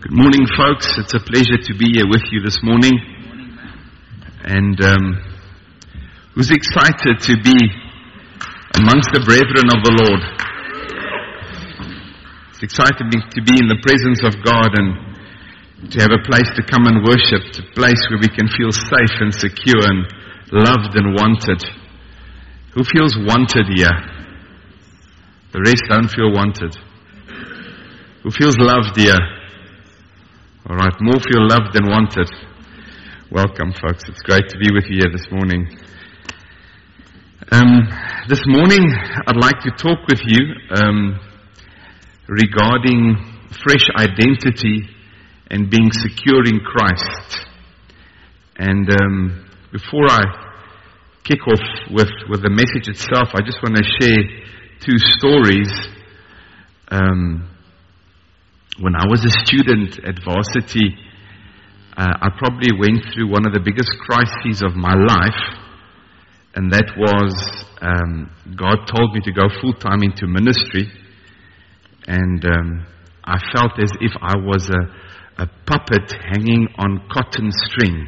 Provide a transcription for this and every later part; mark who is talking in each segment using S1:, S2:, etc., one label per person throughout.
S1: Good morning, folks. It's a pleasure to be here with you this morning. And who's excited to be amongst the brethren of the Lord? It's exciting to be in the presence of God and to have a place to come and worship, a place where we can feel safe and secure and loved and wanted. Who feels wanted here? The rest don't feel wanted. Who feels loved here? All right, more feel loved than wanted. Welcome, folks. It's great to be with you here this morning. This morning, I'd like to talk with you regarding fresh identity and being secure in Christ. And before I kick off with the message itself, I just want to share two stories. When I was a student at varsity, I probably went through one of the biggest crises of my life, and that was God told me to go full-time into ministry, and I felt as if I was a puppet hanging on cotton string,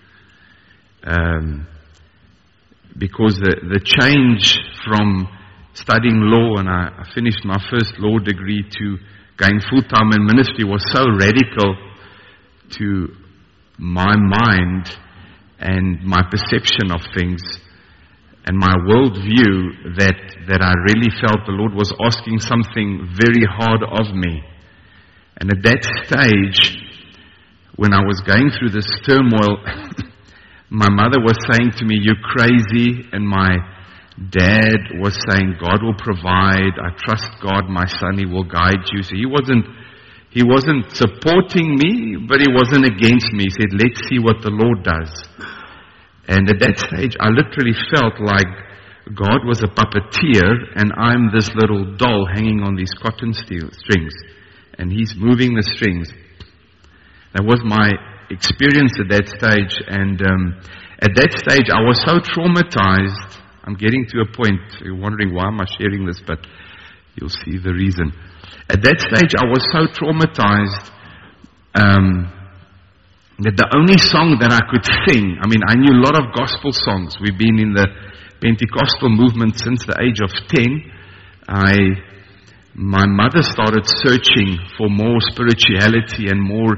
S1: because the change from studying law, and I finished my first law degree, to going full-time in ministry was so radical to my mind and my perception of things and my worldview that I really felt the Lord was asking something very hard of me. And at that stage, when I was going through this turmoil, my mother was saying to me, "You're crazy," and my Dad was saying, "God will provide. I trust God, my son, He will guide you." So he wasn't supporting me, but He wasn't against me. He said, "Let's see what the Lord does." And at that stage, I literally felt like God was a puppeteer, and I'm this little doll hanging on these cotton strings, and He's moving the strings. That was my experience at that stage, and at that stage, I was so traumatized. I'm getting to a point, you're wondering why am I sharing this, but you'll see the reason. At that stage, I was so traumatized that the only song that I could sing, I knew a lot of gospel songs. We've been in the Pentecostal movement since the age of 10. My mother started searching for more spirituality and more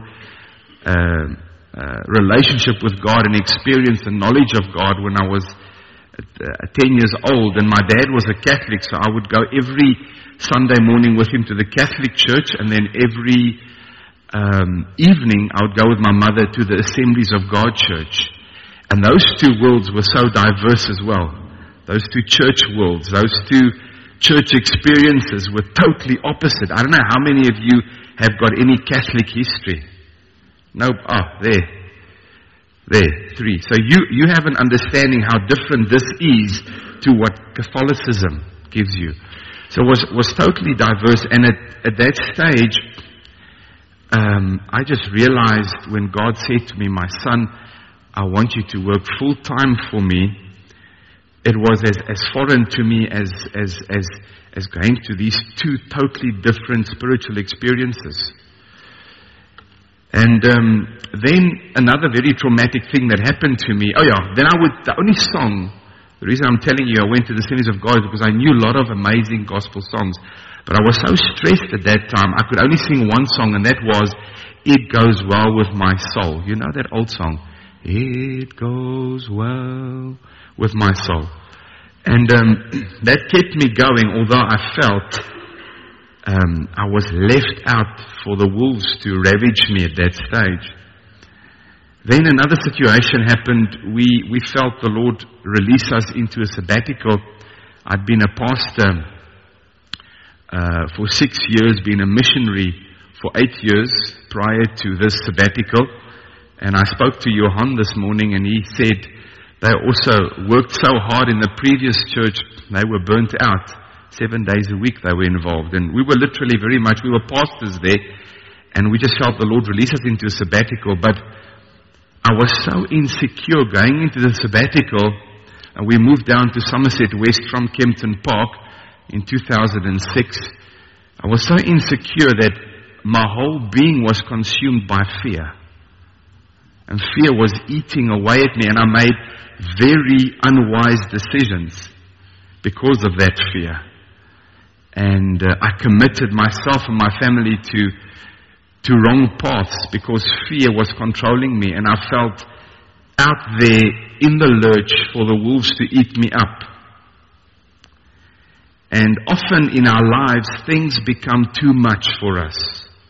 S1: relationship with God and experience and knowledge of God when I was 10 years old, and my dad was a Catholic, so I would go every Sunday morning with him to the Catholic church, and then every evening I would go with my mother to the Assemblies of God church. And those two worlds were so diverse as well. Those two church worlds, those two church experiences were totally opposite. I don't know how many of you have got any Catholic history. Nope. There, 3. So you have an understanding how different this is to what Catholicism gives you. So it was totally diverse. And at that stage, I just realized when God said to me, "My son, I want you to work full time for me," it was as foreign to me as going to these two totally different spiritual experiences. And then another very traumatic thing that happened to me. The only song, the reason I'm telling you I went to the Assemblies of God is because I knew a lot of amazing gospel songs. But I was so stressed at that time, I could only sing one song, and that was, "It Goes Well With My Soul." You know that old song? "It goes well with my soul." And that kept me going, although I felt I was left out for the wolves to ravage me at that stage. Then another situation happened. We felt the Lord release us into a sabbatical. I'd been a pastor for 6 years, been a missionary for 8 years prior to this sabbatical. And I spoke to Johan this morning, and he said they also worked so hard in the previous church, they were burnt out. 7 days a week they were involved. And we were literally we were pastors there, and we just felt the Lord release us into a sabbatical. But I was so insecure going into the sabbatical, and we moved down to Somerset West from Kempton Park in 2006. I was so insecure that my whole being was consumed by fear. And fear was eating away at me, and I made very unwise decisions because of that fear. And I committed myself and my family to wrong paths because fear was controlling me, and I felt out there in the lurch for the wolves to eat me up. And often in our lives, things become too much for us.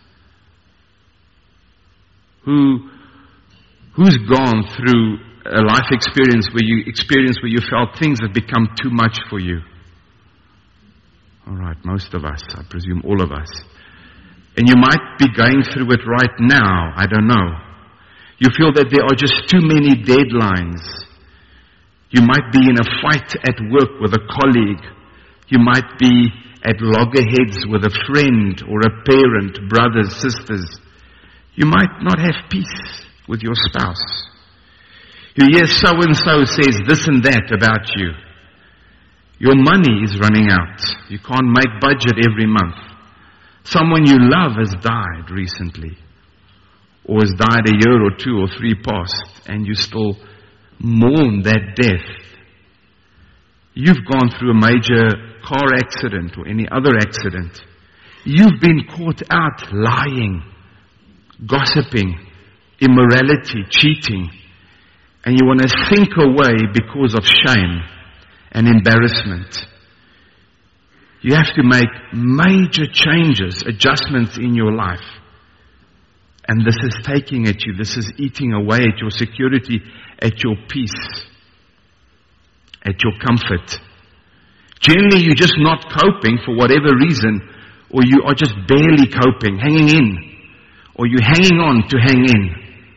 S1: Who's gone through a life experience where you felt things have become too much for you? All right, most of us, I presume all of us. And you might be going through it right now, I don't know. You feel that there are just too many deadlines. You might be in a fight at work with a colleague. You might be at loggerheads with a friend or a parent, brothers, sisters. You might not have peace with your spouse. You hear so-and-so says this and that about you. Your money is running out. You can't make budget every month. Someone you love has died recently, or has died a year or 2 or 3 past, and you still mourn that death. You've gone through a major car accident or any other accident. You've been caught out lying, gossiping, immorality, cheating, and you want to sink away because of shame and embarrassment. You have to make major changes, adjustments in your life. And this is taking at you. This is eating away at your security, at your peace, at your comfort. Generally, you're just not coping for whatever reason, or you are just barely coping, hanging in, or you're hanging on to hang in.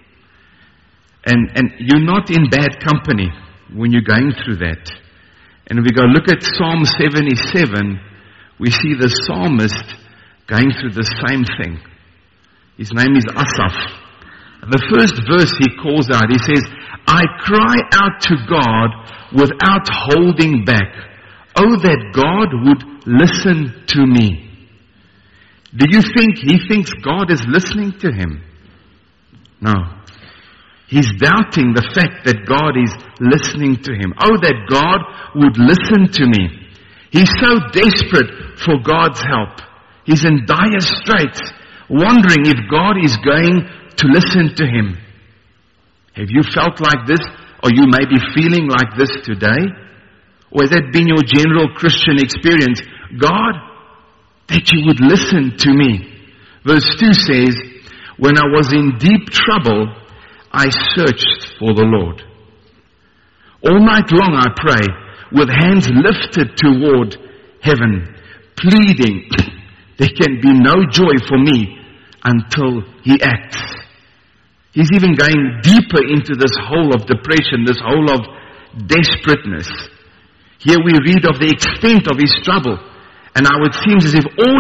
S1: And you're not in bad company when you're going through that. And if we go look at Psalm 77, we see the psalmist going through the same thing. His name is Asaph. The first verse he calls out, he says, I cry out to God without holding back. Oh, that God would listen to me. Do you think he thinks God is listening to him? No. He's doubting the fact that God is listening to him. Oh, that God would listen to me. He's so desperate for God's help. He's in dire straits, wondering if God is going to listen to him. Have you felt like this? Or you may be feeling like this today? Or has that been your general Christian experience? God, that you would listen to me. Verse 2 says, when I was in deep trouble, I searched for the Lord. All night long I pray, with hands lifted toward heaven, pleading, there can be no joy for me until he acts. He's even going deeper into this hole of depression, this hole of desperateness. Here we read of the extent of his trouble, and now it seems as if all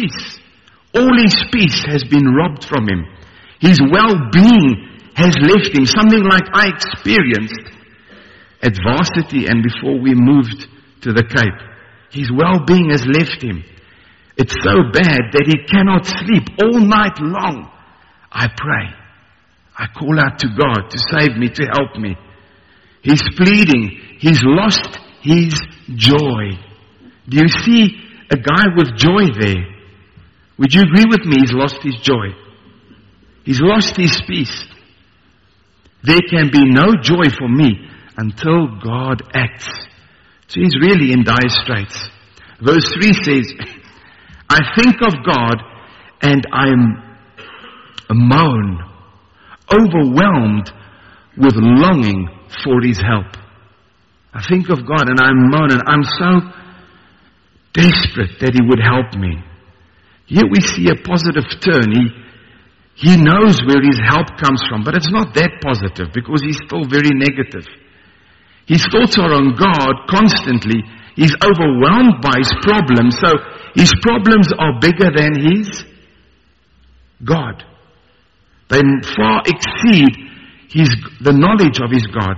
S1: his peace has been robbed from him. His well-being has left him, something like I experienced at varsity and before we moved to the Cape. His well-being has left him. It's so bad that he cannot sleep all night long. I pray. I call out to God to save me, to help me. He's pleading. He's lost his joy. Do you see a guy with joy there? Would you agree with me? He's lost his joy. He's lost his peace. There can be no joy for me until God acts. So he's really in dire straits. Verse 3 says, I think of God and I'm moan, overwhelmed with longing for his help. I think of God and I'm moan, and I'm so desperate that he would help me. Here we see a positive turn. He knows where his help comes from, but it's not that positive because he's still very negative. His thoughts are on God constantly. He's overwhelmed by his problems, so his problems are bigger than his God. They far exceed the knowledge of his God.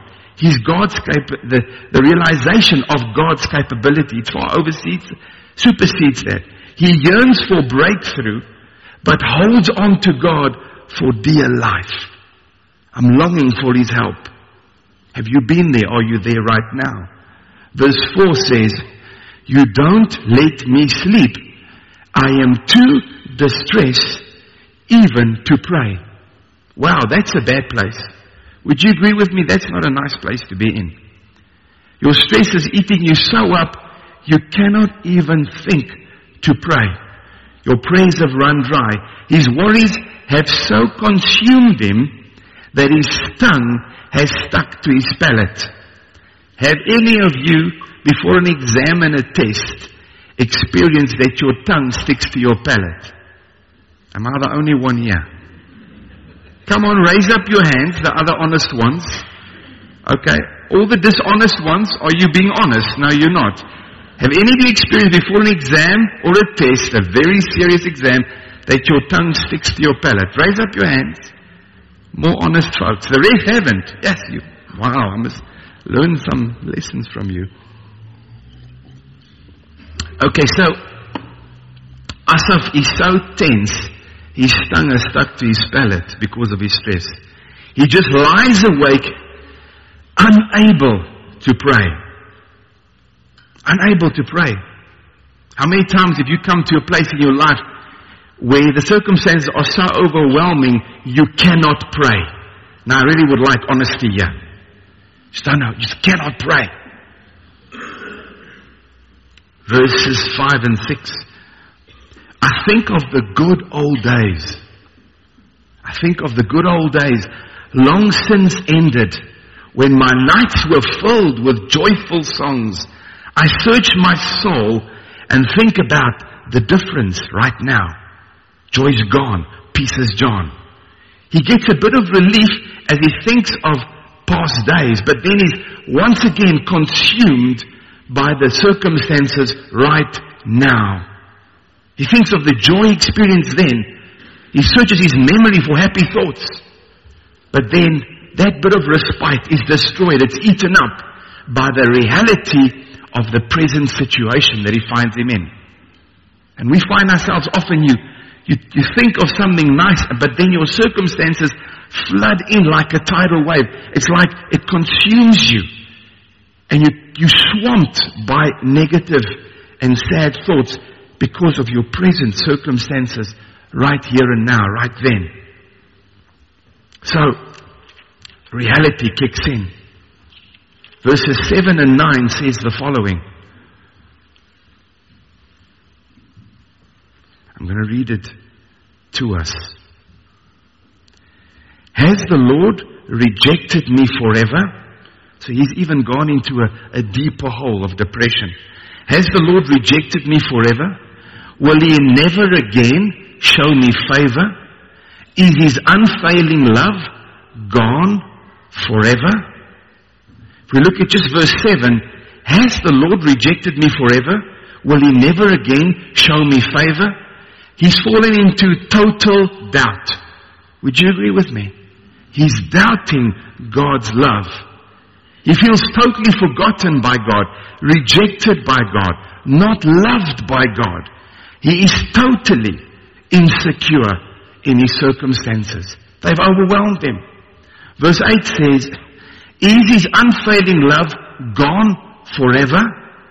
S1: The realization of God's capability. It far supersedes that. He yearns for breakthrough, but holds on to God for dear life. I'm longing for His help. Have you been there? Are you there right now? Verse 4 says, you don't let me sleep. I am too distressed even to pray. Wow, that's a bad place. Would you agree with me? That's not a nice place to be in. Your stress is eating you so up, you cannot even think to pray. Your prayers have run dry. His worries have so consumed him that his tongue has stuck to his palate. Have any of you, before an exam and a test, experienced that your tongue sticks to your palate? Am I the only one here? Come on, raise up your hands, the other honest ones. Okay, all the dishonest ones, are you being honest? No, you're not. Have any of you experienced before an exam or a test, a very serious exam, that your tongue sticks to your palate? Raise up your hands. More honest folks. The rest haven't. Yes, you. Wow, I must learn some lessons from you. Okay, so Asaph is so tense, his tongue is stuck to his palate because of his stress. He just lies awake, unable to pray. Unable to pray. How many times have you come to a place in your life where the circumstances are so overwhelming, you cannot pray? Now, I really would like honesty here. Just don't know. You just cannot pray. Verses 5 and 6. I think of the good old days. I think of the good old days, long since ended, when my nights were filled with joyful songs. I search my soul and think about the difference right now. Joy's gone, peace is gone. He gets a bit of relief as he thinks of past days, but then he's once again consumed by the circumstances right now. He thinks of the joy experienced then. He searches his memory for happy thoughts. But then that bit of respite is destroyed. It's eaten up by the reality of the present situation that he finds him in. And we find ourselves often, you think of something nice, but then your circumstances flood in like a tidal wave. It's like it consumes you. And you're swamped by negative and sad thoughts because of your present circumstances right here and now, right then. So, reality kicks in. Verses 7 and 9 says the following. I'm going to read it to us. Has the Lord rejected me forever? So he's even gone into a deeper hole of depression. Has the Lord rejected me forever? Will He never again show me favor? Is His unfailing love gone forever? If we look at just verse 7, has the Lord rejected me forever? Will He never again show me favor? He's fallen into total doubt. Would you agree with me? He's doubting God's love. He feels totally forgotten by God, rejected by God, not loved by God. He is totally insecure in his circumstances. They've overwhelmed him. Verse 8 says, is His unfailing love gone forever?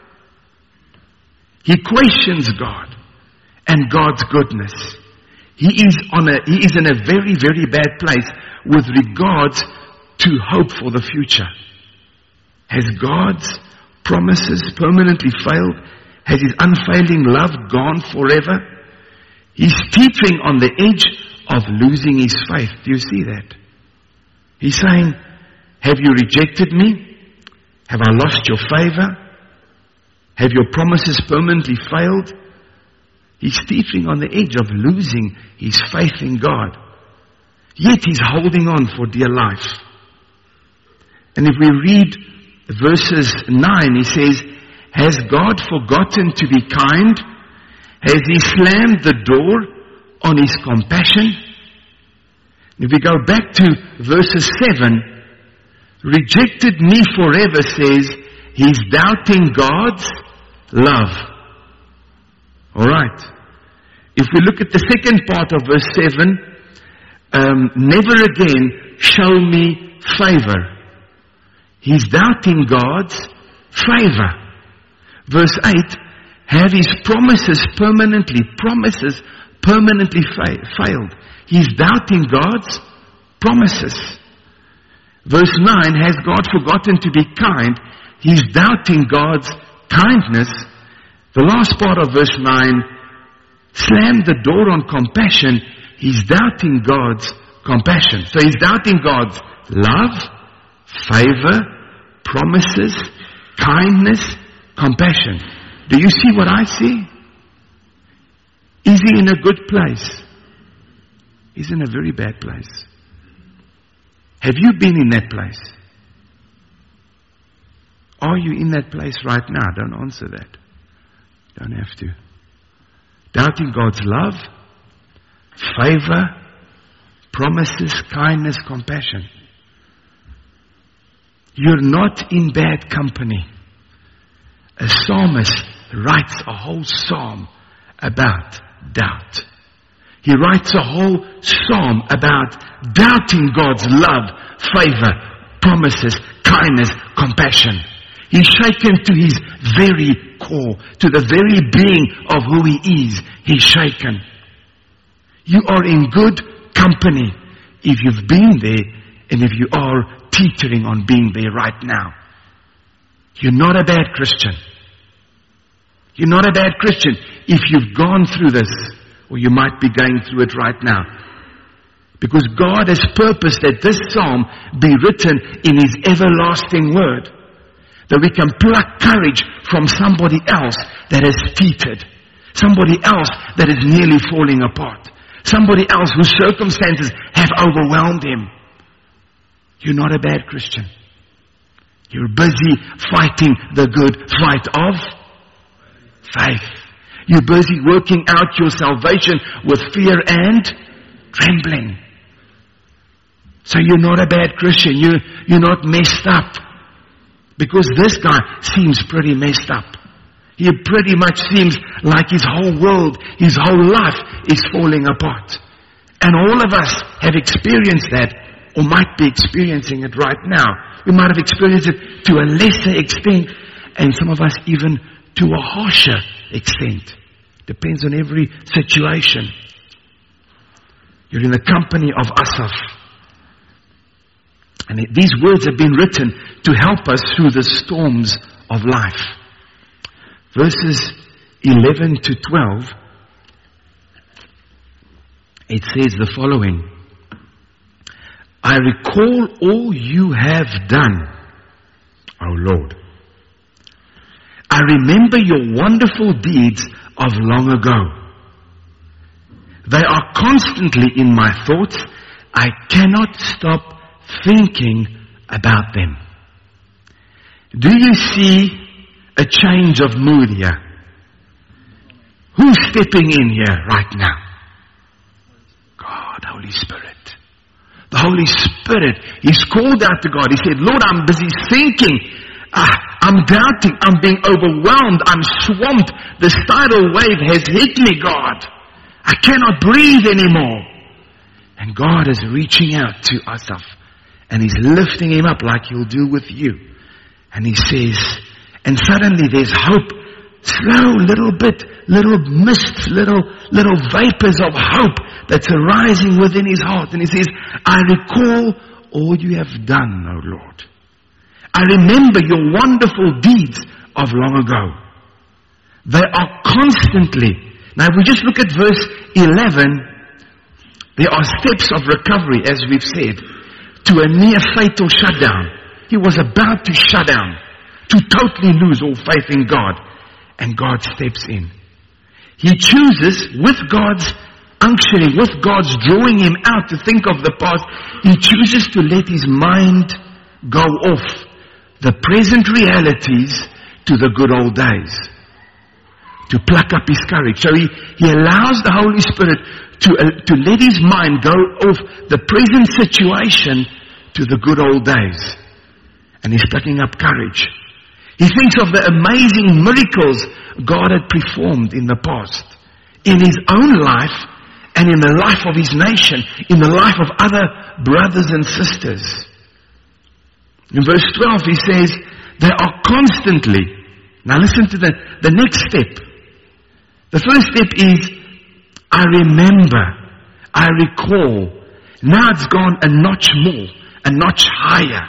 S1: He questions God and God's goodness. He is in a very, very bad place with regards to hope for the future. Has God's promises permanently failed? Has His unfailing love gone forever? He's teetering on the edge of losing his faith. Do you see that? He's saying, have you rejected me? Have I lost your favor? Have your promises permanently failed? He's teetering on the edge of losing his faith in God. Yet he's holding on for dear life. And if we read verses 9, he says, has God forgotten to be kind? Has He slammed the door on His compassion? If we go back to verses 7, rejected me forever says, he's doubting God's love. Alright. if we look at the second part of verse 7, never again show me favor. He's doubting God's favor. Verse 8, have his promises permanently failed. He's doubting God's promises. Verse 9, has God forgotten to be kind? He's doubting God's kindness. The last part of verse 9, slammed the door on compassion. He's doubting God's compassion. So he's doubting God's love, favor, promises, kindness, compassion. Do you see what I see? Is he in a good place? He's in a very bad place. Have you been in that place? Are you in that place right now? Don't answer that. Don't have to. Doubting God's love, favor, promises, kindness, compassion. You're not in bad company. A psalmist writes a whole psalm about doubt. He writes a whole psalm about doubting God's love, favor, promises, kindness, compassion. He's shaken to his very core, to the very being of who he is. He's shaken. You are in good company if you've been there and if you are teetering on being there right now. You're not a bad Christian. You're not a bad Christian if you've gone through this, or you might be going through it right now. Because God has purposed that this psalm be written in his everlasting word. That we can pluck courage from somebody else that has teetered. Somebody else that is nearly falling apart. Somebody else whose circumstances have overwhelmed him. You're not a bad Christian. You're busy fighting the good fight of faith. You're busy working out your salvation with fear and trembling. So you're not a bad Christian. You're not messed up. Because this guy seems pretty messed up. He pretty much seems like his whole world, his whole life is falling apart. And all of us have experienced that, or might be experiencing it right now. We might have experienced it to a lesser extent, and some of us even to a harsher extent. Depends on every situation. You're in the company of Asaph. And these words have been written to help us through the storms of life. Verses 11 to 12, it says the following. I recall all you have done, O Lord. I remember your wonderful deeds of long ago. They are constantly in my thoughts. I cannot stop thinking about them. Do you see a change of mood here? Who's stepping in here right now? God, Holy Spirit. The Holy Spirit, he's called out to God. He said, Lord, I'm busy thinking. I'm doubting. I'm being overwhelmed. I'm swamped. This tidal wave has hit me, God. I cannot breathe anymore. And God is reaching out to Asaph. And he's lifting him up like he'll do with you. And he says, and suddenly there's hope. Slow, little bit, little mists, little vapors of hope that's arising within his heart. And he says, I recall all you have done, O Lord. I remember your wonderful deeds of long ago. They are constantly. Now if we just look at verse 11, there are steps of recovery, as we've said, to a near fatal shutdown. He was about to shut down, to totally lose all faith in God. And God steps in. He chooses, with God's unctioning, with God's drawing him out to think of the past, he chooses to let his mind go off the present realities to the good old days. To pluck up his courage. So he allows the Holy Spirit to let his mind go off the present situation to the good old days. And he's plucking up courage. He thinks of the amazing miracles God had performed in the past.
S2: in his own life and in the life of his nation, in the life of other brothers and sisters. In verse 12 he says, they are constantly. Now listen to the next step. The first step is, I remember, I recall. Now it's gone a notch more, a notch higher.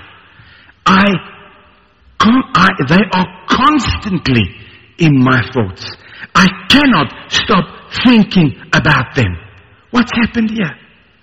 S2: They are constantly in my thoughts. I cannot stop thinking about them. What's happened here?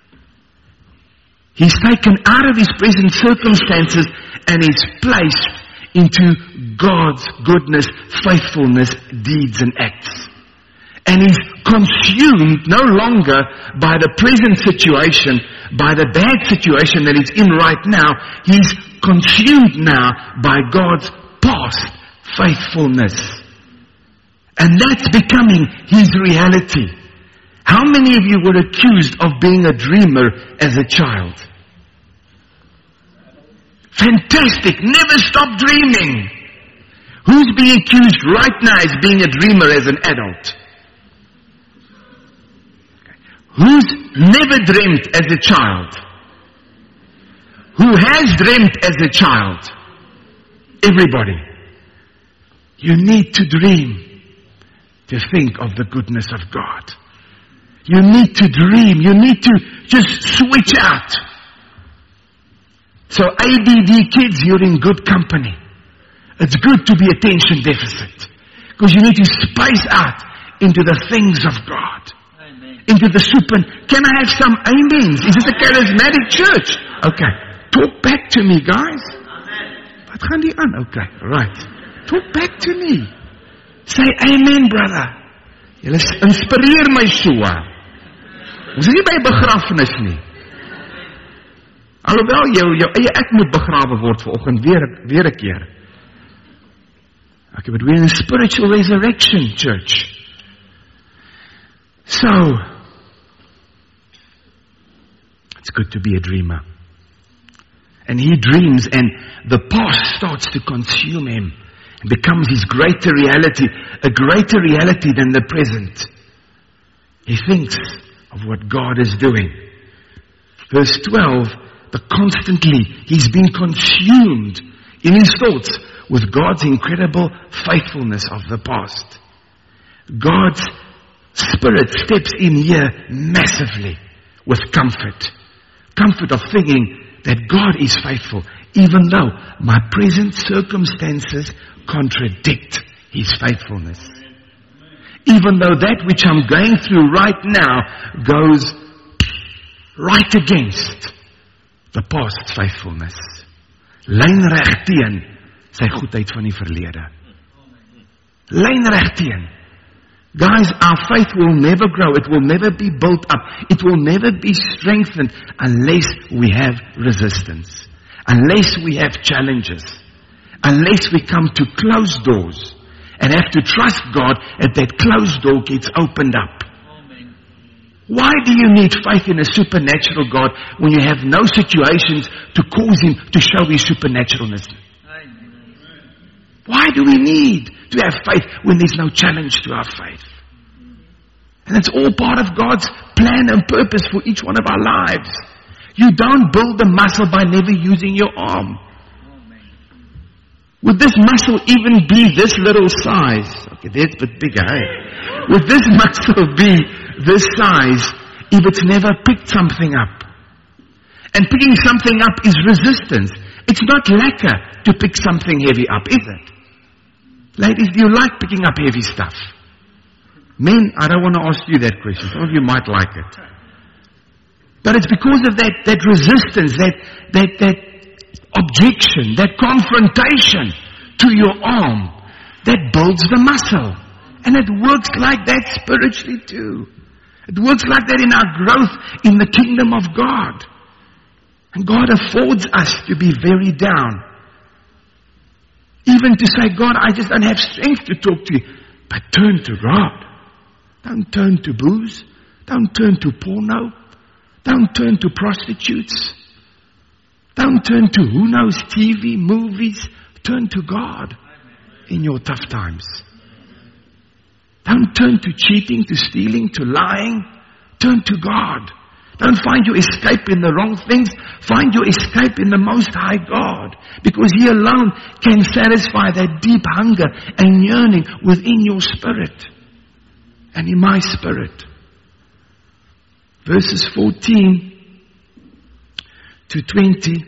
S2: He's taken out of his present circumstances and is placed into God's goodness, faithfulness, deeds and acts. And he's consumed no longer by the present situation, by the bad situation that he's in right now. He's consumed now by God's past faithfulness. And that's becoming his reality. How many of you were accused of being a dreamer as a child? Fantastic. Never stop dreaming. Who's being accused right now as being a dreamer as an adult? Who's never dreamt as a child? Who has dreamt as a child? Everybody. You need to dream to think of the goodness of God. You need to dream. You need to just switch out. So ADD kids, you're in good company. It's good to be attention deficit. Because you need to space out into the things of God. Amen. Into the super. Can I have some amens? Is this a charismatic church? Okay. Talk back to me, guys. Amen. Wat gaan die aan? Okay. Right. Talk back to me. Say amen, brother. Julle inspireer my so. Ons is nie by begrafnis nie. Alhoewel jou eie ek moet begrawe word vanoggend weer 'n keer. Okay, but we're in a spiritual resurrection, church. So, it's good to be a dreamer. And he dreams and the past starts to consume him. It becomes his greater reality, a greater reality than the present. He thinks of what God is doing. Verse 12, constantly he's been consumed in his thoughts with God's incredible faithfulness of the past. God's Spirit steps in here massively with comfort. Comfort of thinking that God is faithful, even though my present circumstances contradict his faithfulness. Even though that which I'm going through right now goes right against the past faithfulness. Lynreg teen sy goedheid van die verlede. Lynreg teen. Guys, our faith will never grow. It will never be built up. It will never be strengthened unless we have resistance. Unless we have challenges. Unless we come to closed doors and have to trust God that that closed door gets opened up. Why do you need faith in a supernatural God when you have no situations to cause him to show his supernaturalness? Why do we need to have faith when there's no challenge to our faith? And it's all part of God's plan and purpose for each one of our lives. You don't build the muscle by never using your arm. Would this muscle even be this little size? Okay, that's a bit bigger, eh? Would this muscle be this size if it's never picked something up? And picking something up is resistance. It's not lacquer to pick something heavy up, is it? Ladies, do you like picking up heavy stuff? Men, I don't want to ask you that question. Some of you might like it. But it's because of that resistance, that objection, that confrontation to your arm that builds the muscle. And it works like that spiritually too. It works like that in our growth in the kingdom of God. And God affords us to be very down. Even to say, God, I just don't have strength to talk to you. But turn to God. Don't turn to booze. Don't turn to porno. Don't turn to prostitutes. Don't turn to who knows TV, movies. Turn to God in your tough times. Don't turn to cheating, to stealing, to lying. Turn to God. Don't find your escape in the wrong things. Find your escape in the Most High God. Because He alone can satisfy that deep hunger and yearning within your spirit. And in my spirit. Verses 14 to 20.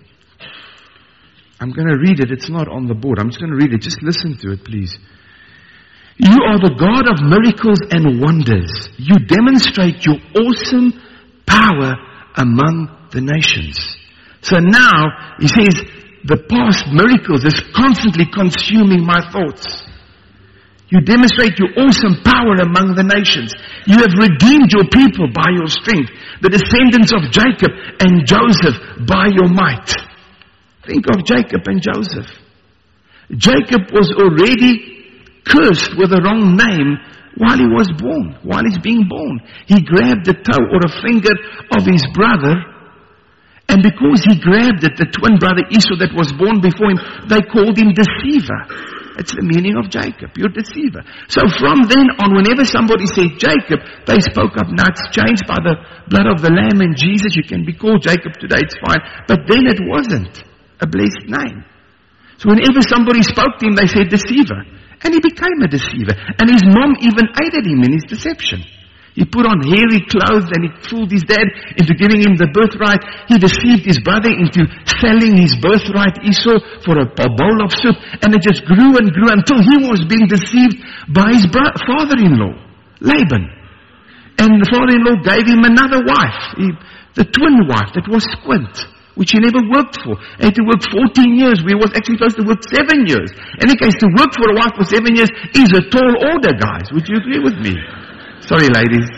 S2: I'm going to read it. It's not on the board. I'm just going to read it. Just listen to it, please. You are the God of miracles and wonders. You demonstrate your awesome power among the nations. So now, he says, the past miracles is constantly consuming my thoughts. You demonstrate your awesome power among the nations. You have redeemed your people by your strength, the descendants of Jacob and Joseph by your might. Think of Jacob and Joseph. Jacob was already cursed with the wrong name while he was born, while he's being born. He grabbed the toe or a finger of his brother, and because he grabbed it, the twin brother Esau that was born before him, they called him deceiver. It's the meaning of Jacob. You're a deceiver. So from then on, whenever somebody said Jacob, they spoke up. Now it's changed by the blood of the Lamb and Jesus. You can be called Jacob today, it's fine. But then it wasn't a blessed name. So whenever somebody spoke to him, they said deceiver. And he became a deceiver. And his mom even aided him in his deception. He put on hairy clothes and he fooled his dad into giving him the birthright. He deceived his brother into selling his birthright Esau for a bowl of soup. And it just grew and grew until he was being deceived by his father-in-law, Laban. And the father-in-law gave him another wife, the twin wife that was Squint, which he never worked for. He had to work 14 years. We was actually supposed to work 7 years. In any case, to work for a wife for 7 years is a tall order, guys. Would you agree with me? Sorry, ladies.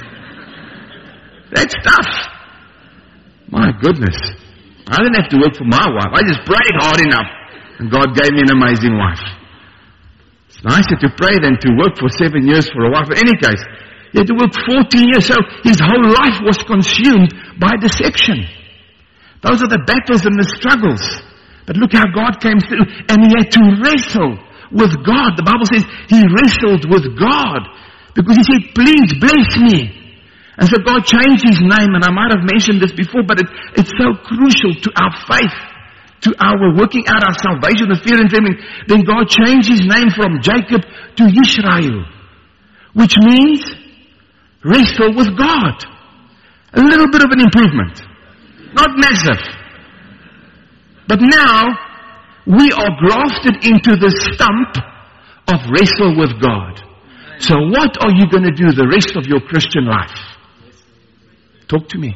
S2: That's tough. My goodness. I didn't have to work for my wife. I just prayed hard enough. And God gave me an amazing wife. It's nicer to pray than to work for 7 years for a wife. In any case, he had to work 14 years. So his whole life was consumed by deception. Those are the battles and the struggles. But look how God came through. And he had to wrestle with God. The Bible says he wrestled with God. Because he said, please bless me. And so God changed his name. And I might have mentioned this before, but it's so crucial to our faith, to our working out our salvation with fear and trembling. Then God changed his name from Jacob to Israel, which means wrestle with God. A little bit of an improvement. Not massive. But now, we are grafted into the stump of wrestle with God. So what are you going to do the rest of your Christian life? Talk to me.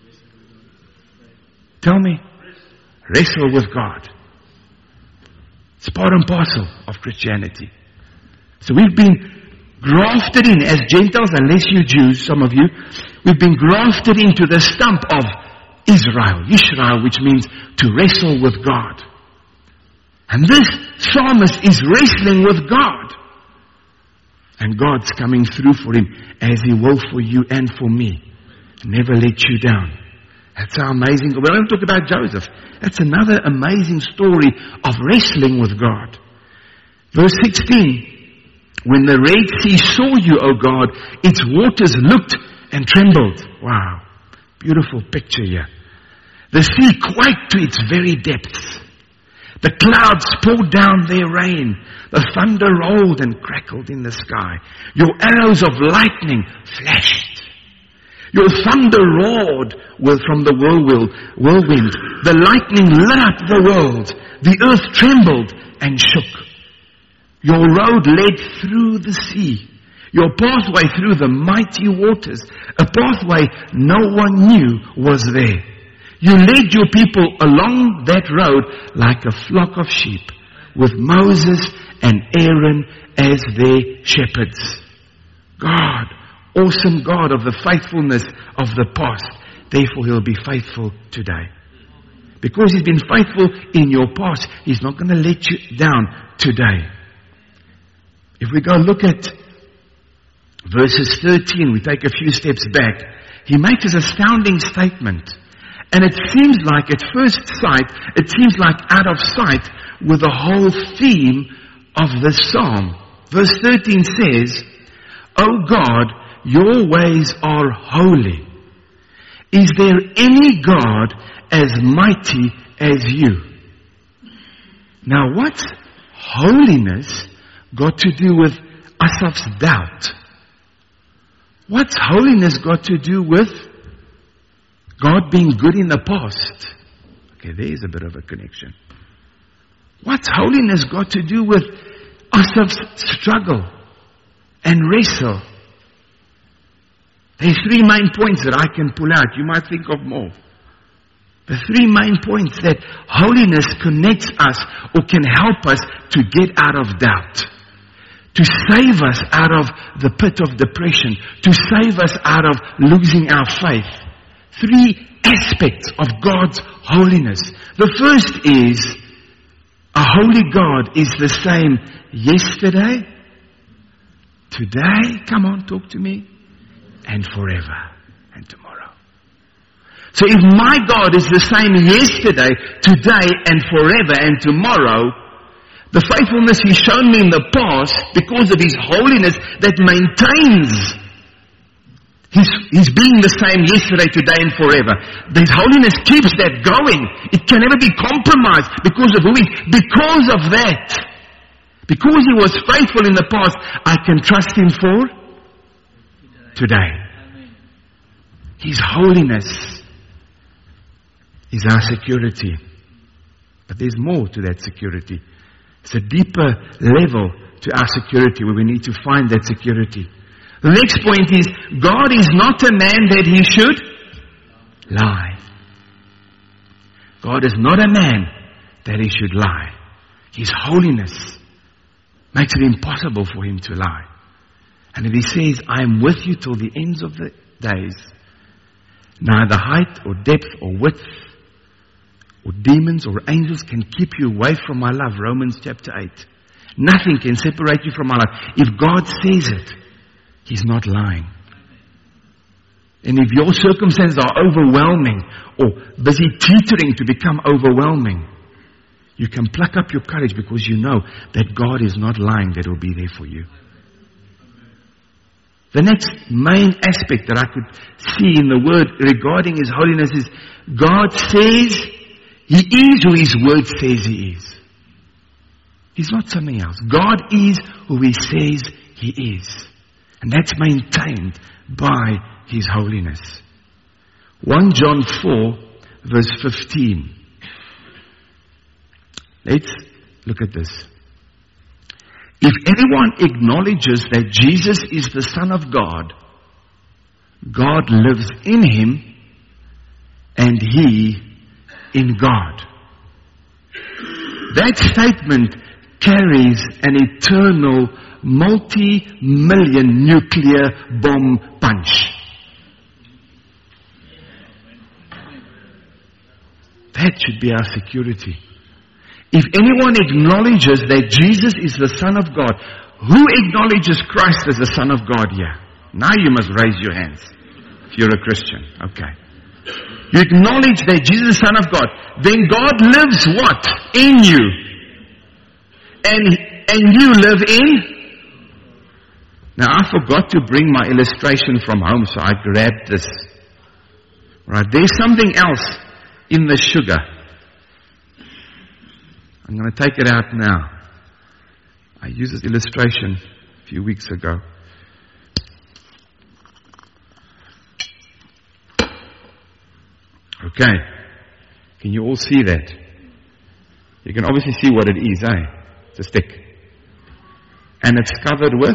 S2: Tell me. Wrestle with God. It's part and parcel of Christianity. So we've been grafted in as Gentiles, unless you Jews, some of you, we've been grafted into the stump of Israel, which means to wrestle with God. And this psalmist is wrestling with God. And God's coming through for him as he will for you and for me. Never let you down. That's how amazing. We don't talk about Joseph. That's another amazing story of wrestling with God. Verse 16. When the Red Sea saw you, O God, its waters looked and trembled. Wow. Beautiful picture here. The sea quaked to its very depths. The clouds poured down their rain. The thunder rolled and crackled in the sky. Your arrows of lightning flashed. Your thunder roared from the whirlwind. The lightning lit up the world. The earth trembled and shook. Your road led through the sea. Your pathway through the mighty waters. A pathway no one knew was there. You led your people along that road like a flock of sheep, with Moses and Aaron as their shepherds. God, awesome God of the faithfulness of the past. Therefore, he'll be faithful today. Because he's been faithful in your past, he's not going to let you down today. If we go look at verses 13, we take a few steps back. He makes this astounding statement. And it seems like, at first sight, it seems like out of sight with the whole theme of this psalm. Verse 13 says, O God, your ways are holy. Is there any God as mighty as you? Now what's holiness got to do with Asaf's doubt? What's holiness got to do with God being good in the past? Okay, there's a bit of a connection. What's holiness got to do with Asaf's struggle and wrestle? There's three main points that I can pull out. You might think of more. The three main points that holiness connects us or can help us to get out of doubt, to save us out of the pit of depression, to save us out of losing our faith. Three aspects of God's holiness. The first is, a holy God is the same yesterday, today, come on, talk to me, and forever, and tomorrow. So if my God is the same yesterday, today, and forever, and tomorrow, the faithfulness He's shown me in the past, because of His holiness that maintains His being the same yesterday, today, and forever. His holiness keeps that going. It can never be compromised because of who He is. Because of that, because He was faithful in the past, I can trust Him for today. His holiness is our security. But there's more to that security. It's a deeper level to our security where we need to find that security. The next point is, God is not a man that He should lie. God is not a man that He should lie. His holiness makes it impossible for Him to lie. And if He says, I am with you till the ends of the days, neither height or depth or width or demons or angels can keep you away from my love. Romans chapter 8. Nothing can separate you from my love. If God says it, He's not lying. And if your circumstances are overwhelming or busy teetering to become overwhelming, you can pluck up your courage because you know that God is not lying, that He'll be there for you. The next main aspect that I could see in the Word regarding His holiness is, God says He is who His Word says He is. He's not something else. God is who He says He is. And that's maintained by His holiness. 1 John 4 verse 15. Let's look at this. If anyone acknowledges that Jesus is the Son of God, God lives in him and he in God. That statement carries an eternal multi-million nuclear bomb punch. That should be our security. If anyone acknowledges that Jesus is the Son of God, who acknowledges Christ as the Son of God here? Now you must raise your hands if you're a Christian. Okay. You acknowledge that Jesus is the Son of God. Then God lives what? In you. And you live in? Now I forgot to bring my illustration from home, so I grabbed this. Right, there's something else in the sugar. I'm going to take it out now. I used this illustration a few weeks ago. Okay. Can you all see that? You can obviously see what it is, eh? It's a stick. And it's covered with?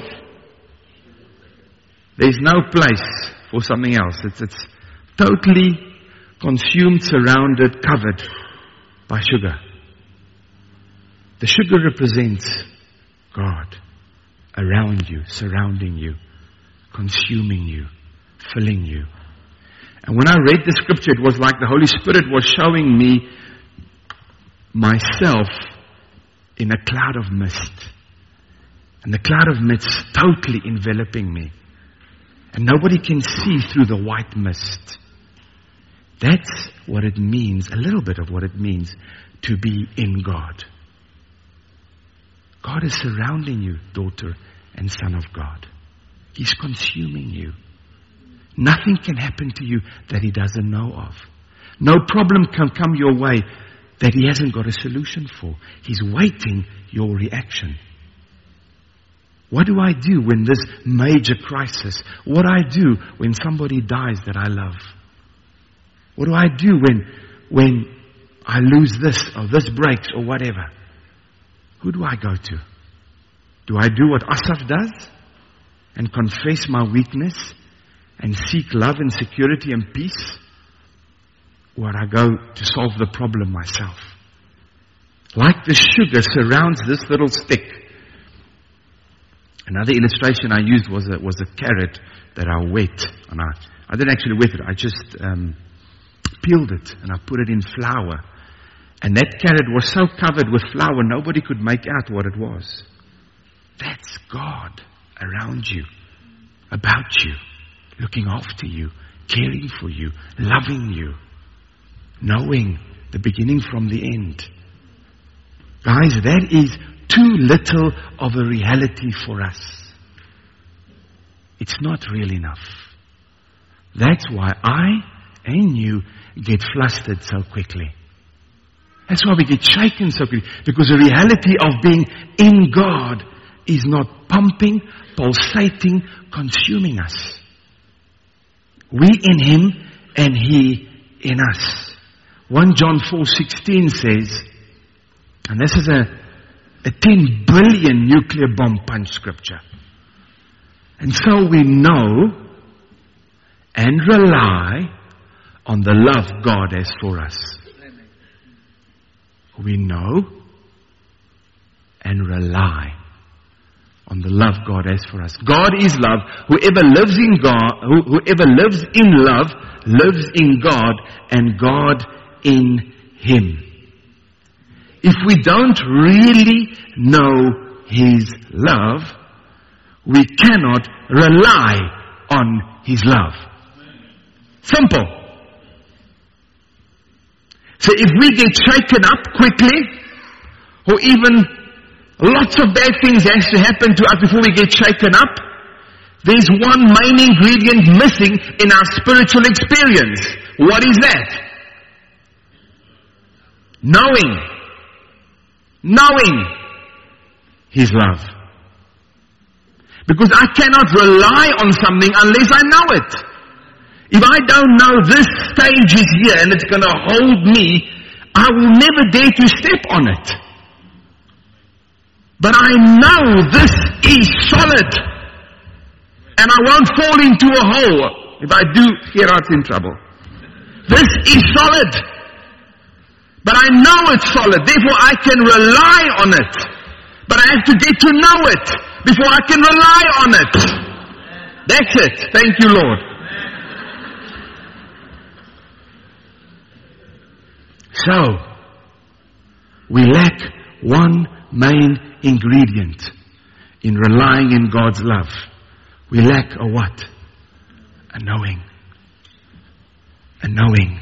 S2: There's no place for something else. It's totally consumed, surrounded, covered by sugar. The sugar represents God around you, surrounding you, consuming you, filling you. And when I read the scripture, it was like the Holy Spirit was showing me myself in a cloud of mist. And the cloud of mist totally enveloping me. And nobody can see through the white mist. That's what it means, a little bit of what it means to be in God. God is surrounding you, daughter and son of God. He's consuming you. Nothing can happen to you that He doesn't know of. No problem can come your way that He hasn't got a solution for. He's waiting your reaction. What do I do when this major crisis? What do I do when somebody dies that I love? What do I do when I lose this or this breaks or whatever? Who do I go to? Do I do what Asaph does and confess my weakness and seek love and security and peace? Or I go to solve the problem myself? Like the sugar surrounds this little stick. Another illustration I used was a carrot that I wet. And I didn't actually wet it. I just peeled it and I put it in flour. And that carrot was so covered with flour, nobody could make out what it was. That's God around you, about you, looking after you, caring for you, loving you, knowing the beginning from the end. Guys, that is too little of a reality for us. It's not real enough. That's why I and you get flustered so quickly. That's why we get shaken so quickly. Because the reality of being in God is not pumping, pulsating, consuming us. We in Him and He in us. 1 John 4:16 says, and this is a 10 billion nuclear bomb punch scripture. And so we know and rely on the love God has for us. We know and rely on the love God has for us. God is love. Whoever lives in God, whoever lives in love, lives in God and God in him. If we don't really know His love, we cannot rely on His love. Simple. So if we get shaken up quickly, or even lots of bad things has to happen to us before we get shaken up, there's one main ingredient missing in our spiritual experience. What is that? Knowing His love. Because I cannot rely on something unless I know it. If I don't know this stage is here and it's going to hold me, I will never dare to step on it. But I know this is solid. And I won't fall into a hole. If I do, here I'm in trouble. This is solid. But I know it's solid. Therefore I can rely on it. But I have to get to know it before I can rely on it. That's it. Thank you, Lord. So, we lack one main ingredient in relying in God's love. We lack a what? A knowing. A knowing.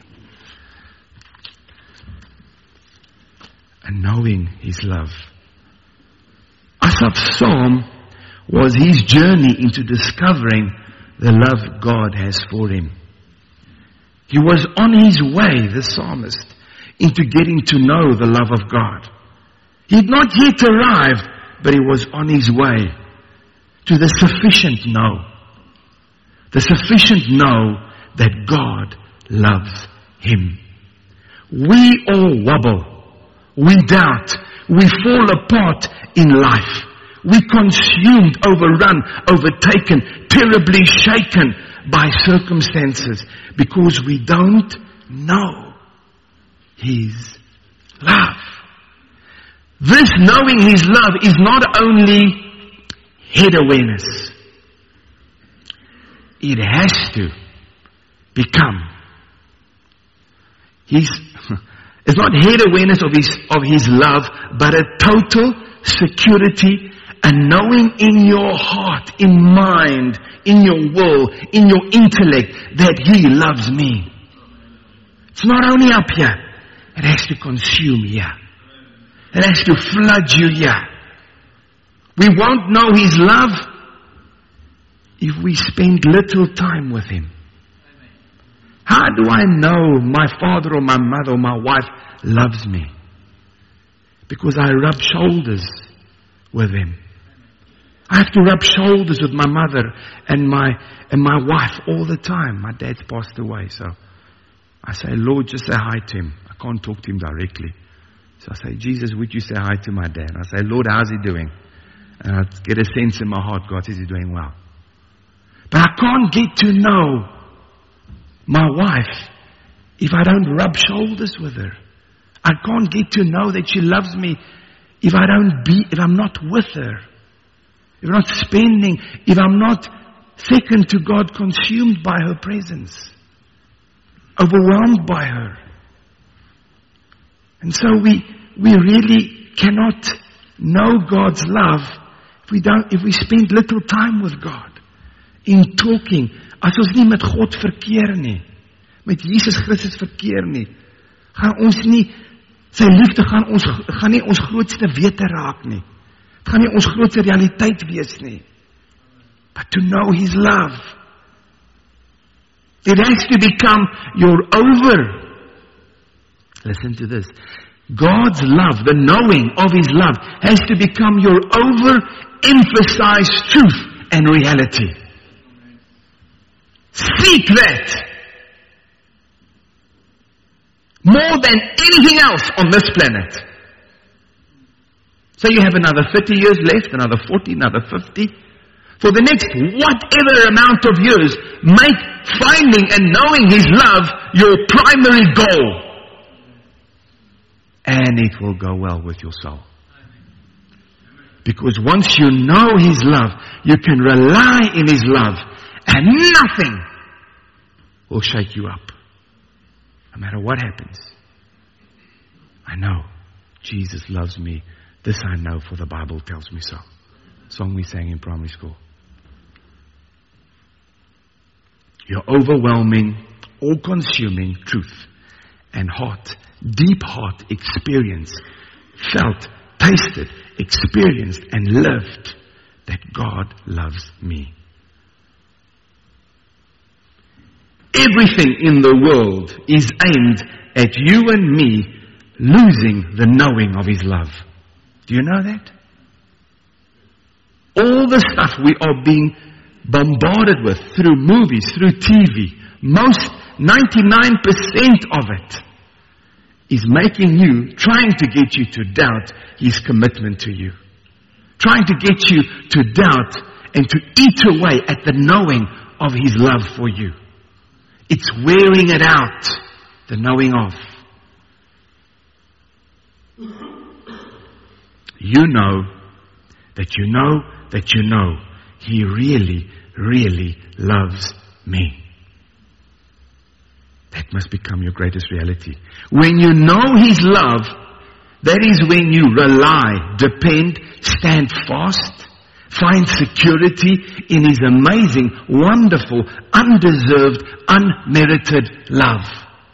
S2: A knowing His love. Asaph's psalm was his journey into discovering the love God has for him. He was on his way, the psalmist, into getting to know the love of God. He had not yet arrived, but he was on his way to the sufficient know. The sufficient know that God loves him. We all wobble. We doubt. We fall apart in life. We consumed, overrun, overtaken, terribly shaken by circumstances because we don't know His love. This knowing His love is not only head awareness. It has to become. It's not head awareness of His love, but a total security and knowing in your heart, in mind, in your will, in your intellect that He loves me. It's not only up here. It has to consume here. It has to flood you here. We won't know His love if we spend little time with Him. How do I know my father or my mother or my wife loves me? Because I rub shoulders with them. I have to rub shoulders with my mother and my wife all the time. My dad's passed away, so I say, Lord, just say hi to him. I can't talk to him directly. So I say, Jesus, would you say hi to my dad? I say, Lord, how's he doing? And I get a sense in my heart, God says he's doing well. But I can't get to know my wife if I don't rub shoulders with her. I can't get to know that she loves me if I'm not with her. If I'm not spending, if I'm not second to God, consumed by her presence, overwhelmed by her. And so we really cannot know God's love if we spend little time with God in talking. As ons nie met God verkeer nie, met Jesus Christus verkeer nie, gaan ons nie, sy liefde gaan nie ons grootste wete raak nie. Het gaan nie ons grootste realiteit wees nie. But to know His love, it has to become your listen to this, God's love, the knowing of His love, has to become your overemphasized truth and reality. Seek that more than anything else on this planet. So you have another 30 years left, another 40, another 50. For the next whatever amount of years, make finding and knowing His love your primary goal. And it will go well with your soul. Because once you know His love, you can rely in His love, and nothing will shake you up. No matter what happens. I know Jesus loves me. This I know, for the Bible tells me so. Song we sang in primary school. Your overwhelming, all-consuming truth and deep heart experience, felt, tasted, experienced, and lived that God loves me. Everything in the world is aimed at you and me losing the knowing of His love. Do you know that? All the stuff we are being bombarded with through movies, through TV, 99% of it is making you, trying to get you to doubt His commitment to you. Trying to get you to doubt and to eat away at the knowing of His love for you. It's wearing it out, the knowing of. You know that you know that you know He really, really loves me. That must become your greatest reality. When you know His love, that is when you rely, depend, stand fast, find security in His amazing, wonderful, undeserved, unmerited love.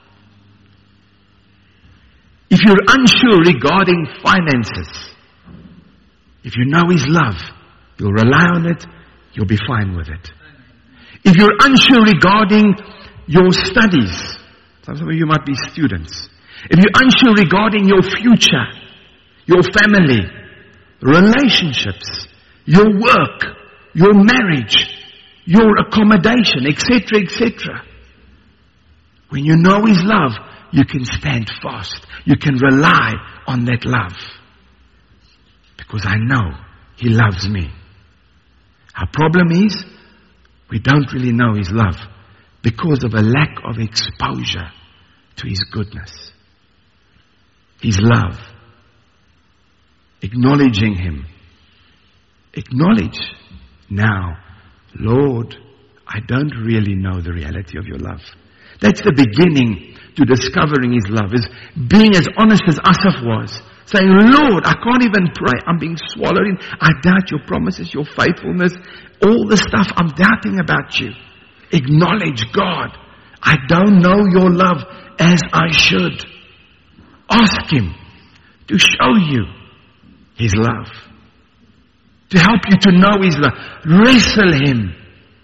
S2: If you're unsure regarding finances, if you know His love, you'll rely on it, you'll be fine with it. If you're unsure regarding your studies, some of you might be students. If you're unsure regarding your future, your family, relationships, your work, your marriage, your accommodation, etc., etc. When you know His love, you can stand fast. You can rely on that love. Because I know He loves me. Our problem is, we don't really know His love because of a lack of exposure to His goodness. His love. Acknowledging Him. Acknowledge now, Lord, I don't really know the reality of your love. That's the beginning to discovering His love, is being as honest as Asaph was. Saying, Lord, I can't even pray. I'm being swallowed in. I doubt your promises, your faithfulness, all the stuff I'm doubting about you. Acknowledge, God, I don't know your love as I should. Ask Him to show you His love. To help you to know His love. Wrestle Him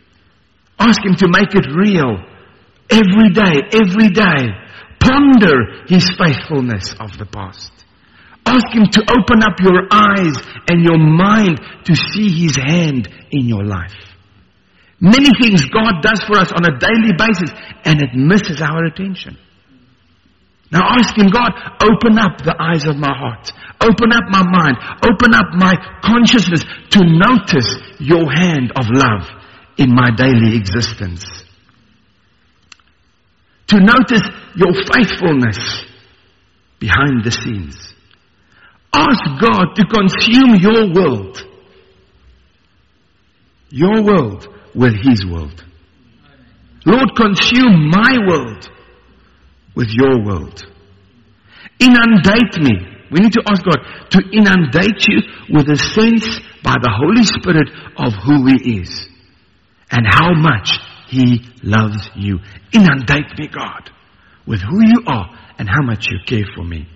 S2: Ask Him to make it real. Every day, every day. Ponder His faithfulness of the past. Ask Him to open up your eyes and your mind to see His hand in your life. Many things God does for us on a daily basis, and it misses our attention. Now ask Him, God, open up the eyes of my heart. Open up my mind. Open up my consciousness to notice your hand of love in my daily existence. To notice your faithfulness behind the scenes. Ask God to consume your world. Your world with His world. Lord, consume my world with your world. Inundate me. We need to ask God to inundate you with a sense by the Holy Spirit of who He is and how much He loves you. Inundate me, God, with who you are and how much you care for me.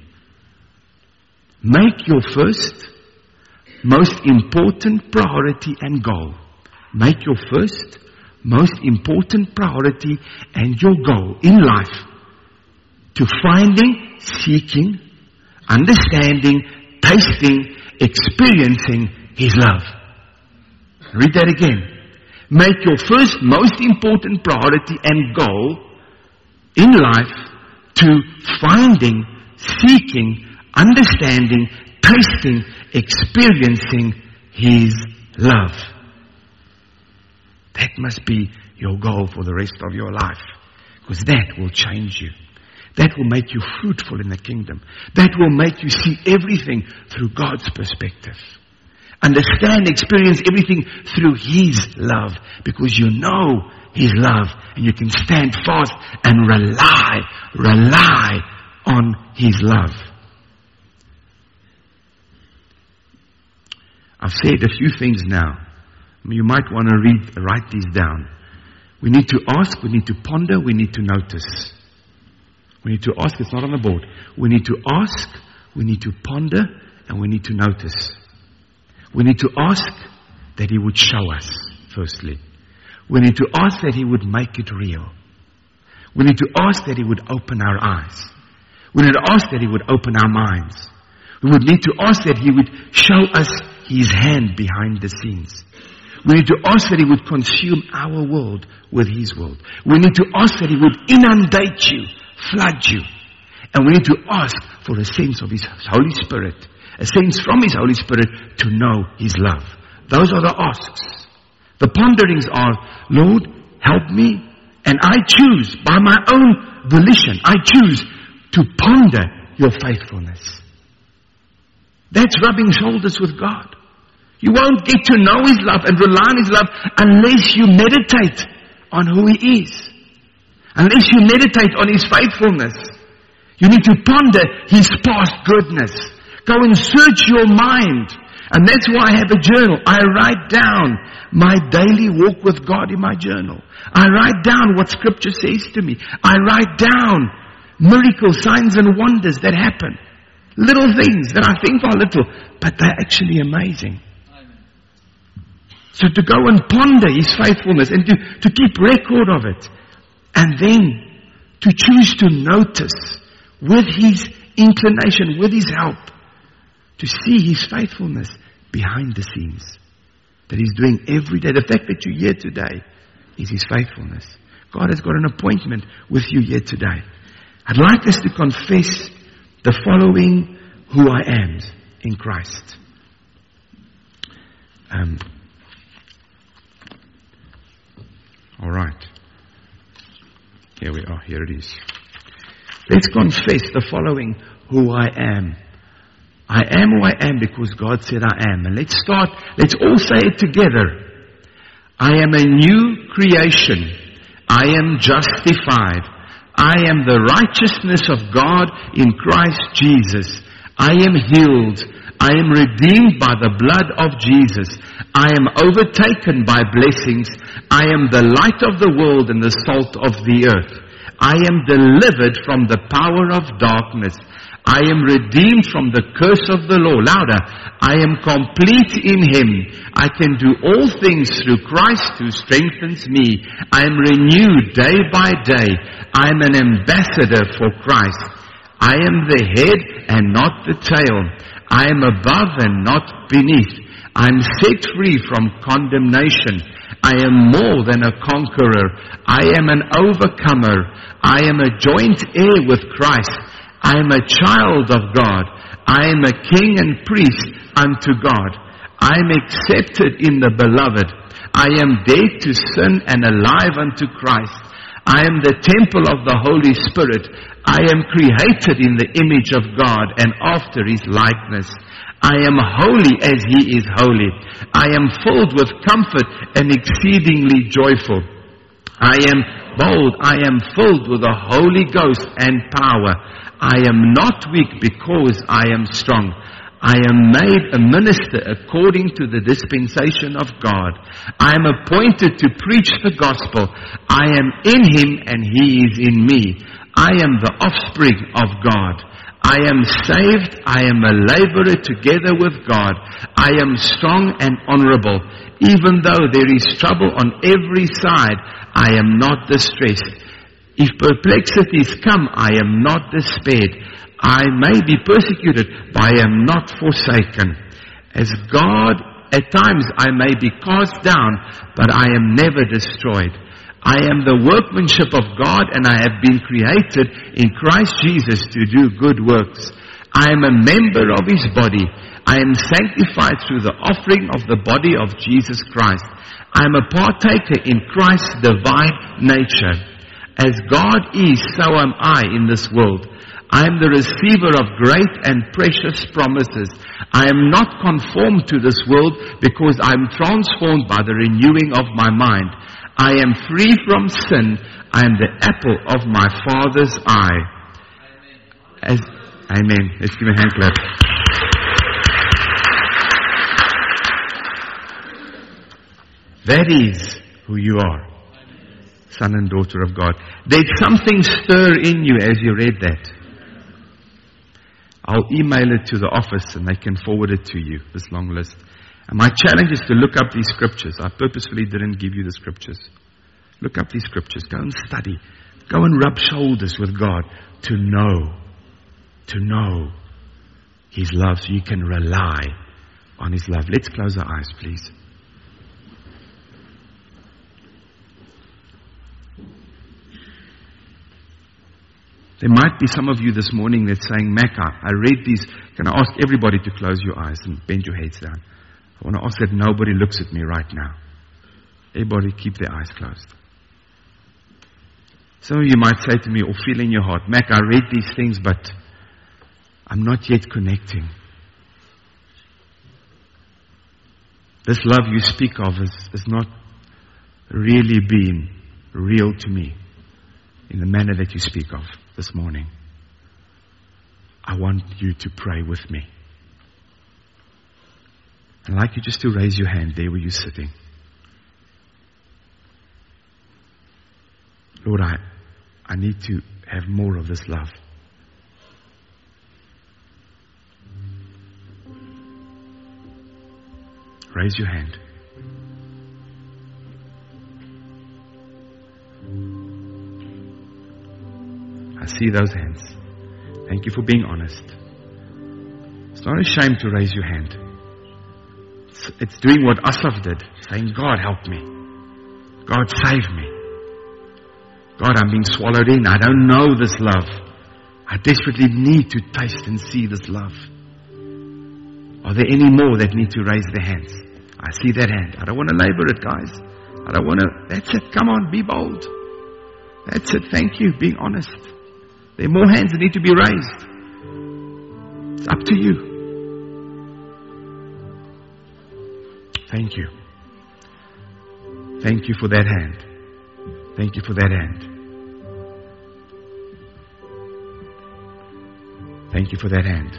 S2: Make your first, most important priority and goal. Make your first, most important priority and your goal in life to finding, seeking, understanding, tasting, experiencing His love. Read that again. Make your first, most important priority and goal in life to finding, seeking, understanding, tasting, experiencing His love. That must be your goal for the rest of your life. Because that will change you. That will make you fruitful in the kingdom. That will make you see everything through God's perspective. Understand, experience everything through His love. Because you know His love. And you can stand fast and rely on His love. I've said a few things now. You might want to write these down. We need to ask, we need to ponder, we need to notice. We need to ask, it's not on the board. We need to ask, we need to ponder, and we need to notice. We need to ask that He would show us, firstly. We need to ask that He would make it real. We need to ask that He would open our eyes. We need to ask that He would open our minds. We would need to ask that He would show us His hand behind the scenes. We need to ask that He would consume our world with His world. We need to ask that He would inundate you, flood you. And we need to ask for a sense of His Holy Spirit, a sense from His Holy Spirit to know His love. Those are the asks. The ponderings are, Lord, help me. And I choose, by my own volition, I choose to ponder your faithfulness. That's rubbing shoulders with God. You won't get to know His love and rely on His love unless you meditate on who He is. Unless you meditate on His faithfulness. You need to ponder His past goodness. Go and search your mind. And that's why I have a journal. I write down my daily walk with God in my journal. I write down what Scripture says to me. I write down miracles, signs and wonders that happen. Little things that I think are little, but they're actually amazing. So to go and ponder His faithfulness and to keep record of it. And then to choose to notice with His inclination, with His help, to see His faithfulness behind the scenes. That He's doing every day. The fact that you're here today is His faithfulness. God has got an appointment with you here today. I'd like us to confess the following who I am in Christ. All right. Here we are. Here it is. Let's confess the following who I am. I am who I am because God said I am. And let's all say it together. I am a new creation. I am justified. I am the righteousness of God in Christ Jesus. I am healed. I am redeemed by the blood of Jesus. I am overtaken by blessings. I am the light of the world and the salt of the earth. I am delivered from the power of darkness. I am redeemed from the curse of the law. Louder. I am complete in Him. I can do all things through Christ who strengthens me. I am renewed day by day. I am an ambassador for Christ. I am the head and not the tail. I am above and not beneath. I am set free from condemnation. I am more than a conqueror. I am an overcomer. I am a joint heir with Christ. I am a child of God. I am a king and priest unto God. I am accepted in the beloved. I am dead to sin and alive unto Christ. I am the temple of the Holy Spirit. I am created in the image of God and after His likeness. I am holy as He is holy. I am filled with comfort and exceedingly joyful. I am bold. I am filled with the Holy Ghost and power. I am not weak because I am strong. I am made a minister according to the dispensation of God. I am appointed to preach the gospel. I am in Him and He is in me. I am the offspring of God. I am saved. I am a laborer together with God. I am strong and honorable. Even though there is trouble on every side, I am not distressed. If perplexities come, I am not despaired. I may be persecuted, but I am not forsaken. As God, at times I may be cast down, but I am never destroyed. I am the workmanship of God, and I have been created in Christ Jesus to do good works. I am a member of His body. I am sanctified through the offering of the body of Jesus Christ. I am a partaker in Christ's divine nature. As God is, so am I in this world. I am the receiver of great and precious promises. I am not conformed to this world because I am transformed by the renewing of my mind. I am free from sin. I am the apple of my Father's eye. Amen. Let's give a hand clap. That is who you are. Son and daughter of God. Did something stir in you as you read that? I'll email it to the office and they can forward it to you, this long list. And my challenge is to look up these scriptures. I purposefully didn't give you the scriptures. Look up these scriptures. Go and study. Go and rub shoulders with God to know His love so you can rely on His love. Let's close our eyes, please. There might be some of you this morning that's saying, Mac, I read these. Can I ask everybody to close your eyes and bend your heads down? I want to ask that nobody looks at me right now. Everybody keep their eyes closed. Some of you might say to me or feel in your heart, Mac, I read these things, but I'm not yet connecting. This love you speak of has not really been real to me in the manner that you speak of this morning. I want you to pray with me. I'd like you just to raise your hand there where you're sitting. Lord, I need to have more of this love. Raise your hand. I see those hands. Thank you for being honest. It's not a shame to raise your hand. It's doing what Asaph did, saying, God, help me. God, save me. God, I'm being swallowed in. I don't know this love. I desperately need to taste and see this love. Are there any more that need to raise their hands? I see that hand. I don't want to labor it, guys. I don't want to. That's it. Come on, be bold. That's it. Thank you. Being honest. There are more hands that need to be raised. It's up to you. Thank you. Thank you for that hand. Thank you for that hand. Thank you for that hand.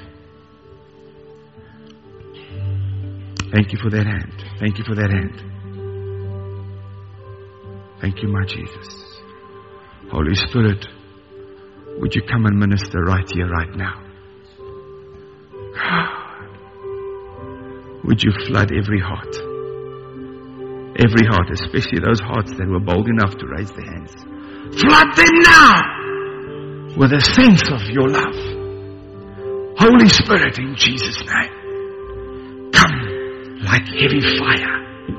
S2: Thank you for that hand. Thank you for that hand. Thank you, my Jesus. Holy Spirit, would you come and minister right here, right now? Would you flood every heart? Every heart, especially those hearts that were bold enough to raise their hands. Flood them now with a sense of your love. Holy Spirit, in Jesus' name, come like heavy fire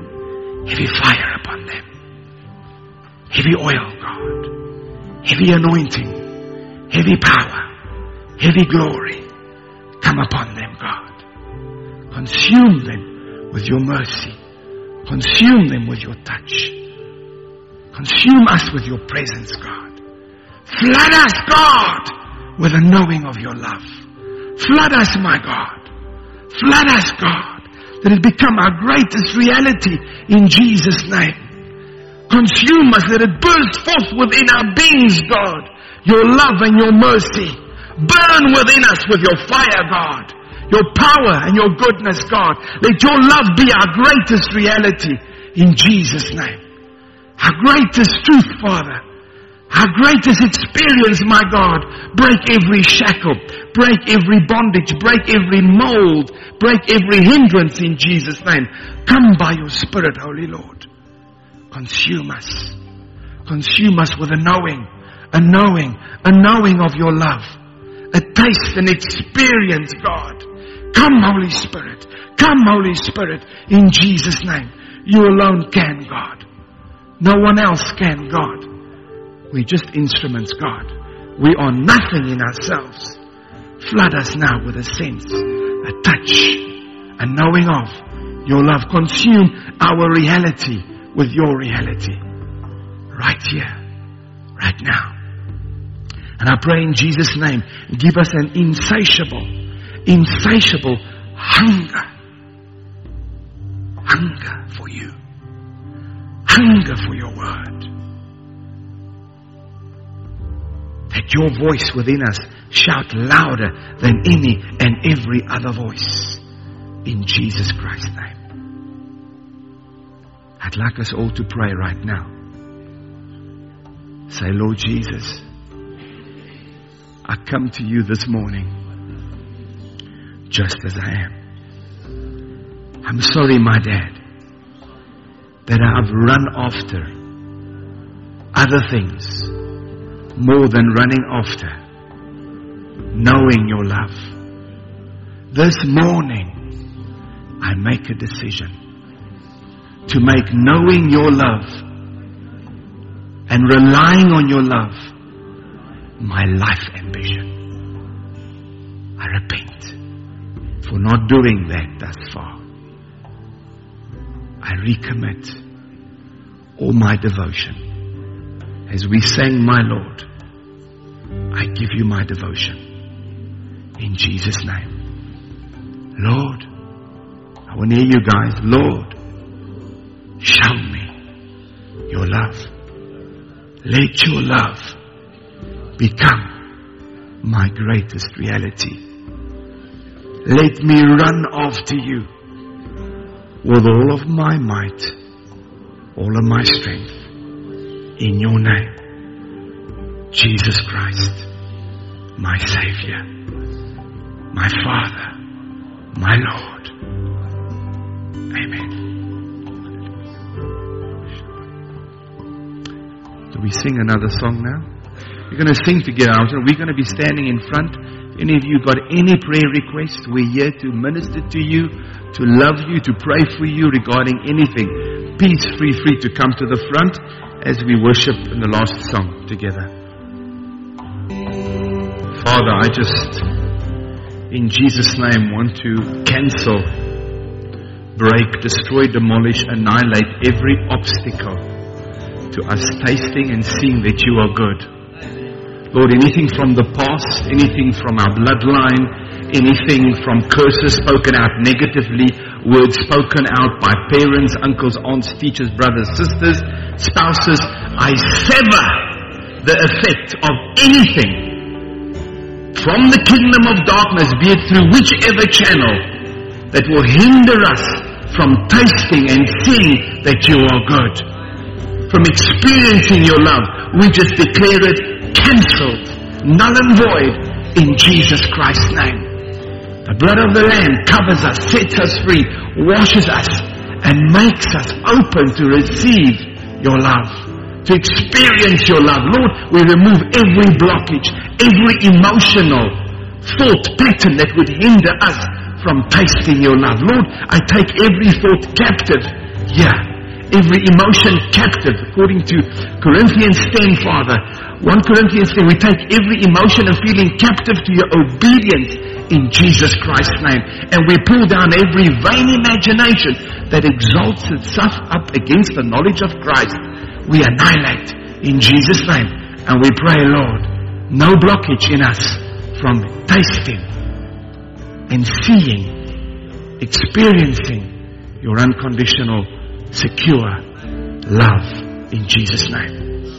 S2: upon them. Heavy oil, God. Heavy anointing. Heavy power. Heavy glory. Come upon them, God. Consume them with your mercy. Consume them with your touch. Consume us with your presence, God. Flood us, God, with a knowing of your love. Flood us, my God. Flood us, God, that it become our greatest reality in Jesus' name. Consume us, that it burst forth within our beings, God, your love and your mercy. Burn within us with your fire, God. Your power and your goodness, God. Let your love be our greatest reality in Jesus' name. Our greatest truth, Father. Our greatest experience, my God. Break every shackle. Break every bondage. Break every mold. Break every hindrance in Jesus' name. Come by your Spirit, Holy Lord. Consume us. Consume us with a knowing of your love. A taste and experience, God. Come, Holy Spirit. Come, Holy Spirit, in Jesus' name. You alone can, God. No one else can, God. We're just instruments, God. We are nothing in ourselves. Flood us now with a sense, a touch, a knowing of your love. Consume our reality with your reality. Right here, right now. And I pray in Jesus' name, give us an insatiable hunger. Hunger for you. Hunger for your word. That your voice within us shout louder than any and every other voice. In Jesus Christ's name. I'd like us all to pray right now. Say, Lord Jesus, I come to you this morning just as I am. I'm sorry, my dad, that I've run after other things more than running after knowing your love. This morning, I make a decision to make knowing your love and relying on your love my life ambition. I repent for not doing that thus far. I recommit all my devotion. As we sang, my Lord, I give you my devotion. In Jesus' name. Lord, I want to hear you guys. Lord, show me your love. Let your love become my greatest reality. Let me run after you with all of my might, all of my strength, in your name, Jesus Christ, my Savior, my Father, my Lord. Amen. Do we sing another song now? We're going to sing together, and we're going to be standing in front. Any of you got any prayer requests? We're here to minister to you, to love you, to pray for you regarding anything. Please feel free to come to the front as we worship in the last song together. Father, I just, in Jesus' name, want to cancel, break, destroy, demolish, annihilate every obstacle to us tasting and seeing that you are good. Lord, anything from the past, anything from our bloodline, anything from curses spoken out negatively, words spoken out by parents, uncles, aunts, teachers, brothers, sisters, spouses, I sever the effect of anything from the kingdom of darkness, be it through whichever channel, that will hinder us from tasting and seeing that you are good. from experiencing your love, we just declare it cancelled, null and void, in Jesus Christ's name. The blood of the Lamb covers us, sets us free, washes us, and makes us open to receive your love, to experience your love. Lord, we remove every blockage, every emotional thought pattern that would hinder us from tasting your love. Lord, I take every thought captive. Yeah, every emotion captive. According to Corinthians 10, Father, 1 Corinthians 10, we take every emotion and feeling captive to your obedience in Jesus Christ's name. And we pull down every vain imagination that exalts itself up against the knowledge of Christ. We annihilate in Jesus' name. And we pray, Lord, no blockage in us from tasting and seeing, experiencing your unconditional, secure love in Jesus' name.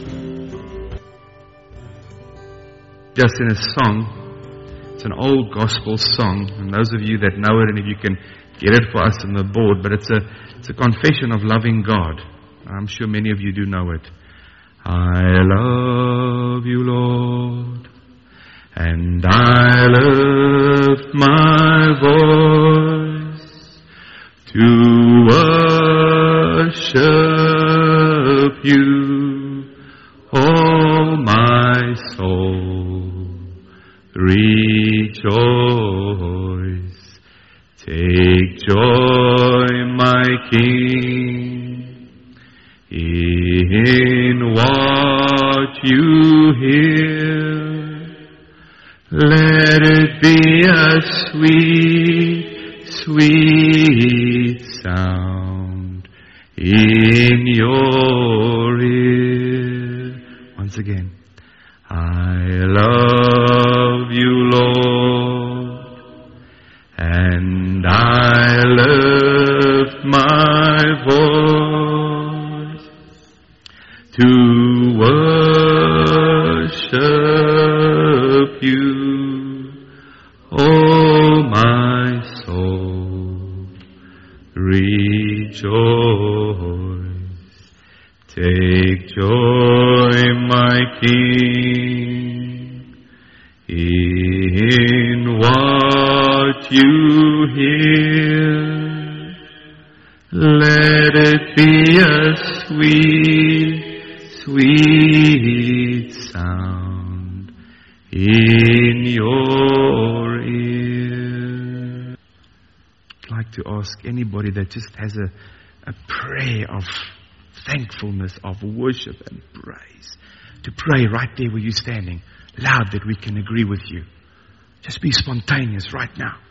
S1: Just in a song, it's an old gospel song, and those of you that know it, and if you can get it for us on the board, but it's a confession of loving God. I'm sure many of you do know it. I love you, Lord, and I lift my voice to worship you, oh my soul. Rejoice, take joy, my King, in what you hear. Let it be a sweet, sweet sound in your ear. Once again. I love you, Lord, and I lift my voice to worship you, oh my soul. Rejoice, take joy, my King, in what you hear. Let it be a sweet, sweet sound in your ear. I'd like to ask anybody that just has a prayer of thankfulness, of worship and praise, to pray right there where you're standing, loud, that we can agree with you. Just be spontaneous right now.